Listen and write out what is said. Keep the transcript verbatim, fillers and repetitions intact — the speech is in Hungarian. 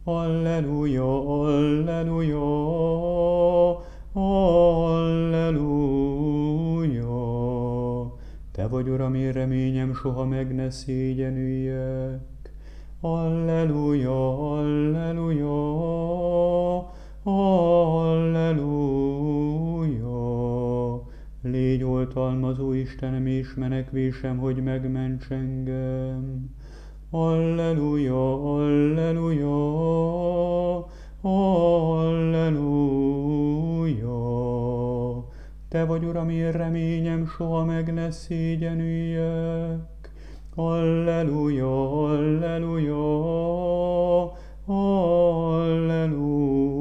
Alleluja, alleluja, alleluja. Te vagy, Uram, én reményem, soha meg ne szégyenüljek. Alleluja, alleluja, alleluja. Légy oltalmazó Istenem és menekvésem, hogy megments engem. Alleluja, alleluja, alleluja. Te vagy, Uram, én reményem, soha meg ne szégyenüljek. Alleluja, alleluja, alleluja.